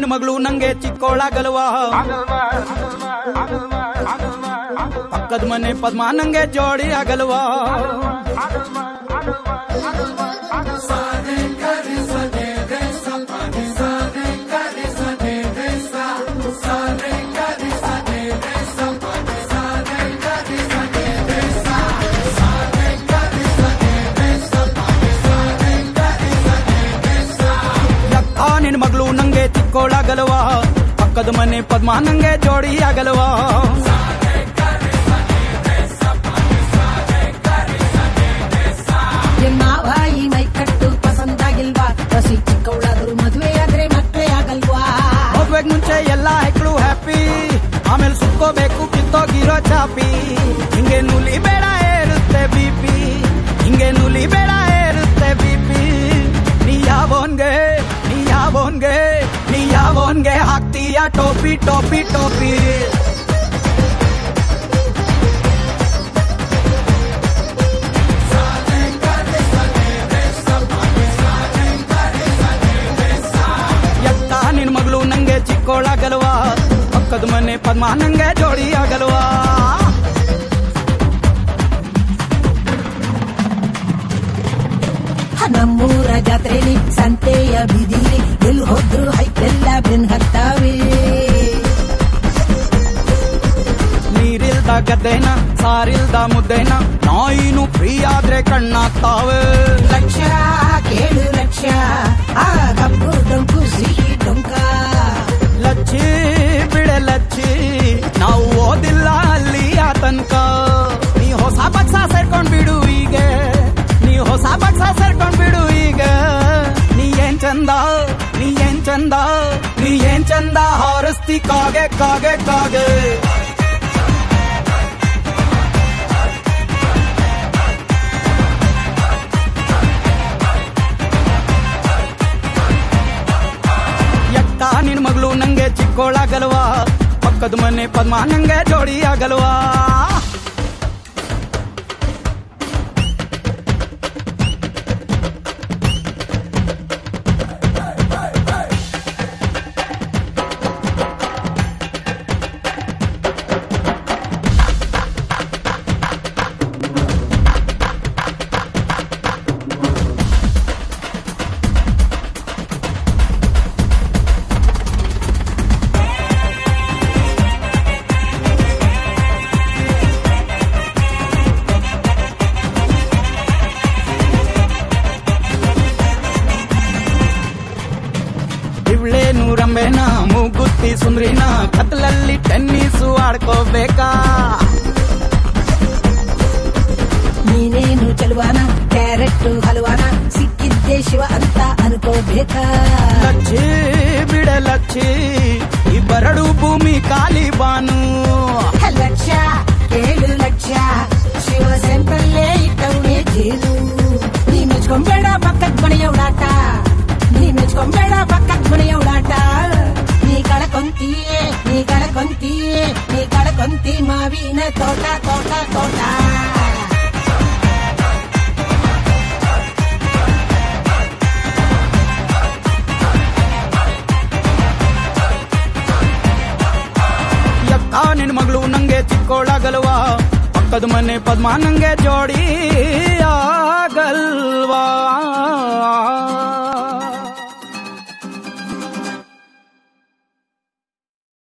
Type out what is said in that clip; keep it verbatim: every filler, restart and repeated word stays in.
ನಿನ್ ಮಗಳು ನಂಗೆ ಚಿಕ್ಕೋಳಾಗಲ್ವಾ ಪಕ್ಕದ ಮನೆ ಪದ್ಮ ನಂಗೆ ಜೋಡಿ ಆಗಲ್ವಾ ನಿನ್ ಮಗಳು ನಂಗೆ ಚಿಕ್ಕೋಳಾಗಲ್ವಾ ಪಕ್ಕದ ಮನೆ ಪದ್ಮ ನಂಗೆ ಜೋಡಿ ಆಗಲ್ವಾ ಮಾವ ಈ ಮೈ ಕಟ್ಟು ಪಸಂದಾಗಿಲ್ವಾ ಹಸಿ ಚಿಕ್ಕವಳಾದ್ರು ಮದುವೆ ಆದ್ರೆ ಮಕ್ಕಳೇ ಆಗಲ್ವಾ ಹೋಗ್ಬೇಕು ಮುಂಚೆ ಎಲ್ಲಾ ಹೆಕ್ಳು ಹ್ಯಾಪಿ ಆಮೇಲೆ ಸುತ್ಕೋಬೇಕು ಕಿತ್ತೋಗಿರೋ ಚಾಪಿ ಹಿಂಗೆ ನುಲಿ ಬೇಡ ಏರುತ್ತೆ ಬಿಪಿ ಹಿಂಗೆ ನುಲಿ ಬೇಡ ಏರುತ್ತೆ ಬಿಪಿ ನೀ ಯಾವೋನ್ಗೆ ನೀ ಯಾವೋನ್ಗೆ ನೀ ಯಾವೋನ್ಗೆ ಹಾಕ್ತೀಯ ಟೋಪಿ ಟೋಪಿ ಟೋಪಿ ಎತ್ತ ನಿನ್ ಮಗಳು ನಂಗೆ ಚಿಕ್ಕೋಳಾಗಲ್ವಾ ಪಕ್ಕದ ಮನೆ ಪದ್ಮ ನಂಗೆ ಜೋಡಿ ಆಗಲ್ವಾ ನಮ್ಮೂರ ಜಾತ್ರೆಲಿ ಸಂತೆಯ ಬೀದಿಲಿ ಎಲ್ಲಿ ಹೋದ್ರು ಹೈಕೆಲ್ಲ ಬೆನ್ ಹತ್ತಾವೆ ನೀರಿಲ್ದ ಗದ್ದೆನ ಸಾರಿಲ್ದ ಮುದ್ದೆನ ನಾಯಿನು ಫ್ರೀ ಆದ್ರೆ ಕಣ್ಣಾಗ್ತಾವೆ ಲಕ್ಷ ಕೇಳು ಲಕ್ಷ ಆ ಕಪ್ಪು ಡೊಂಕು ಸಿಹಿ ಡೊಂಕ ಲಚ್ಚಿ ಬಿಡೆ ಲಚ್ಚಿ ನಾವು ಓದಿಲ್ಲ ಅಲ್ಲಿ ಆ ತನಕ ನೀ ಹೊಸ ಪಕ್ಷ ಸೇರ್ಕೊಂಡ್ ಬಿಡು ಈಗ ನೀ ಹೊಸ ಪಕ್ಷ ಸೇರ್ಕೊಂಡ್ ಬಿಡು ಈಗ ನೀ ಏನ್ ಚಂದ ನೀ ಏನ್ ಚಂದ ನೀ ಏನ್ ಚಂದ ಹಾರಿಸ್ತಿ ಕಾಗೆ ಕಾಗೆ ಕಾಗೆ ಎತ್ತ ನಿನ್ ಮಗಳು ನಂಗೆ ಚಿಕ್ಕೋಳಾಗಲ್ವಾ ಪಕ್ಕದ ಮನೆ ಪದ್ಮ ನಂಗೆ ಜೋಡಿ ಆಗಲ್ವಾ ರಂಬೆನ ಮೂಗುತ್ತಿ ಸುಂದ್ರಿನ ಕತ್ಲಲ್ಲಿ ಟೆನ್ನಿಸು ಆಡ್ಕೋಬೇಕಾ ನೀನೇನು ಚಲುವಾನ ಕ್ಯಾರೆಟ್ ಹಲವಾನ ಸಿಕ್ಕಿದ್ದೆ ಶಿವ ಅಂತ ಅನ್ಕೋಬೇಕಾ ಲಚ್ಚಿ ಬಿಡೆ ಲಚ್ಚಿ ಈ ಬರಡು ಭೂಮಿ ಖಾಲಿ ಬಾನು ಲಕ್ಷ ಏಳು ಲಕ್ಷ ಶಿವ ಸೆಂಪಲ್ಲೇ ಇಟ್ಟವನೇ ಜೇನು ನೀ ಮೆಚ್ಕೊಂಬೇಡ ಪಕ್ಕದ ಮನೆಯ ಉಡಾಟ ನೀ ಮೆಚ್ಕೊಂಬೇಡ ಪಕ್ಕದ ಮನೆಯ ಉಡಾಟ ನೀ ಕಳಕೊಂತೀಯೇ ನೀ ಕಳಕೊಂತೀಯೇ ನೀ ಕಳಕೊಂತಿ ಮಾವಿನ ತೋಟ ತೋಟ ತೋಟ ಯಕ್ಕ ನಿನ್ ಮಗಳು ನಂಗೆ ಚಿಕ್ಕೋಳಾಗಲ್ವಾ ಪಕ್ಕದ ಮನೆ ಪದ್ಮ ನಂಗೆ ಜೋಡಿ ಆಗಲ್ವಾ